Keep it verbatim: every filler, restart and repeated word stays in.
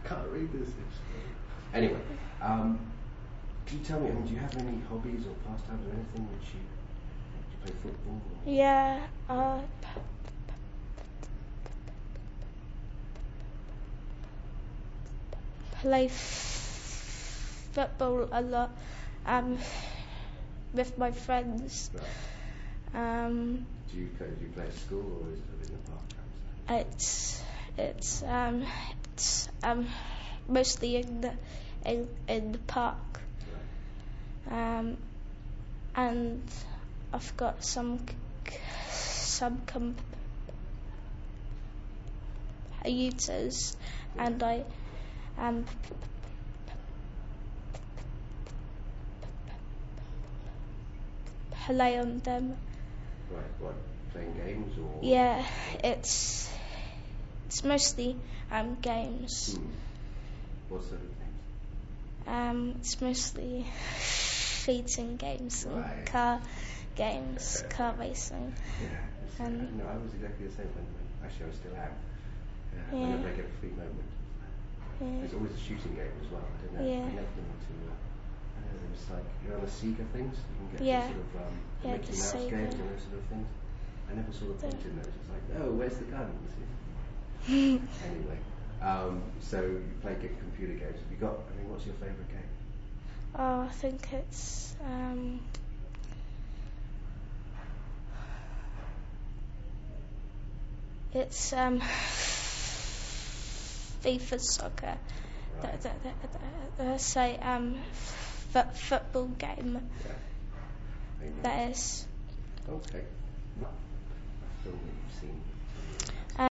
can't read this. Anyway, um, can you tell me, I mean, do you have any hobbies or pastimes or anything which you, do you play football? Or? Yeah, uh, play f- football a lot um, with my friends. Right. Um, do, you play, do you play at school or is it in the park? it's it's um, it's um, mostly in the in, in the park. Right. Um, and I've got some some computers, Yeah. and I um play on them. Right, what, playing games or? Yeah, it's it's mostly um games. Hmm. What sort of things? Um, it's mostly shooting games and Right. car games, car racing. Yeah, Um, no, I was exactly the same when, when actually I still am. Yeah, Yeah. whenever I get a free moment. Yeah. There's always a shooting game as well. I don't know. Yeah. I never been into. Uh, I know there was like you know on the Sega things you can get Yeah. these sort of um, the Yeah, Mickey the Mouse Sega. games and those sort of things. I never saw the point in those. It's like, no, where's the gun? Anyway, um, so you play good computer games. Have you got? I mean, what's your favourite game? Oh, I think it's um, it's um, FIFA soccer. Right. The, the, the, the, the, say um, f- football game. Yeah. I know. That is. Okay. A film that you've seen